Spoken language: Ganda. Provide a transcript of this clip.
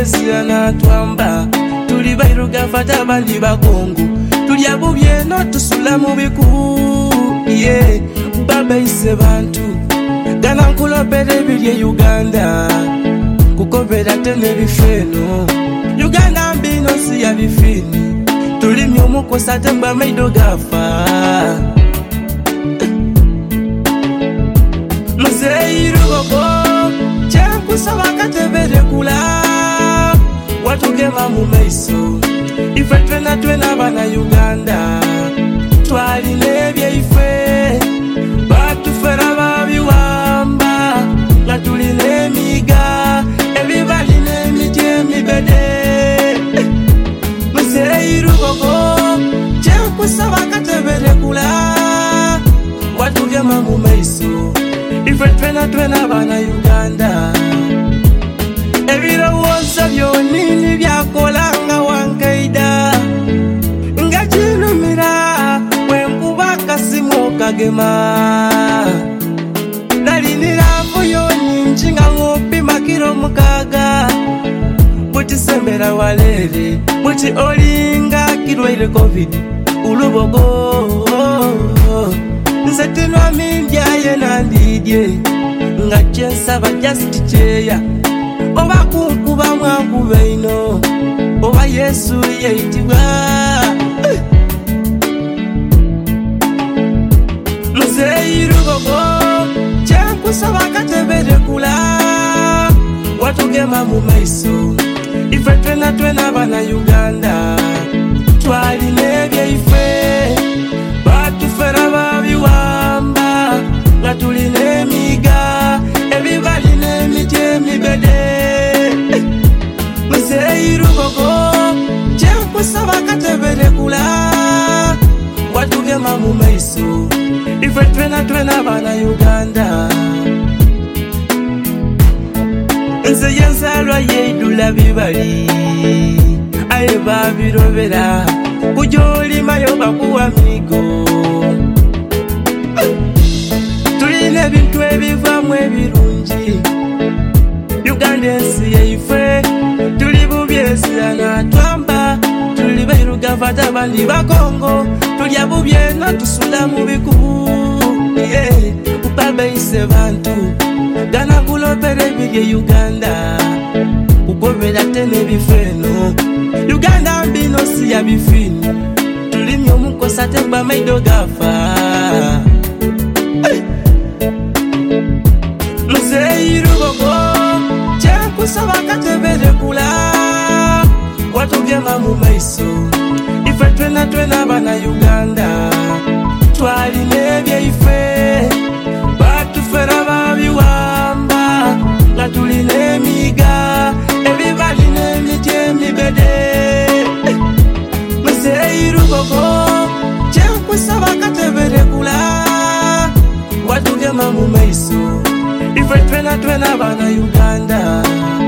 byesirana twamba tuli bairuga fata bandi bakongo tuli abubye no tusula mu biku yeah baba ise bantu gana nkulopere bili Uganda kukobera tene bifeno Uganda mbino si ya bifini tuli myomukosa temba maido gafa Mzeiru gogo kusaba katebere kula watugema mu maiso ife twena bana Uganda twali nebye ife batufera babiwamba nga tuli nemiga ebibali nemije mibede Mzeiru gogo kusaba katebere kula watugema mu maiso ife twena bana Uganda Ebirowoza byonini byakolanga wankaida nga kinumira wenkuba kasimo kagema nalinira mvuyo nyingi nga ngopima kilo mukaga butisembera walere buti olinga kirwaire covid ulubogo nsetinwa mindyaye nandidye nga kyensaba just cheya oba kunkuba mwankuba ino oba Yesu yeitibwa Mzeiru gogo kyenkusaba katebere kula watugema mu maiso ife twena bana Uganda twali nebye ife batufera babiwamba nga tuli nemiga ebibali nemije mibede Mzeiru gogo kyenkusaba katebere kula watugema mu maiso ife twena bana Uganda Nze yensalwa yeidula bibali aye babirobera kujolimayo bakuwa migo tuline ebintu ebivamu ebirungi Uganda ensi yaife tuli bubyesirana twamba tuli bairuga fata bandi bakongo tuli abubye no tusula mu biku yeah baba ise bantu gana kulopere bili Uganda kukobera tene bifeno Uganda mbino si ya bifini tuli myomukosa temba maido gafa Mzeiru gogo kusaba katebere kula watugema mu maiso ife twena bana Uganda twali nebye ife batufera babiwamba nga tuli nemiga ebibali nemije mibede Mzeiru gogo kusaba katebere kula watugema mu maiso ife twena bana Uganda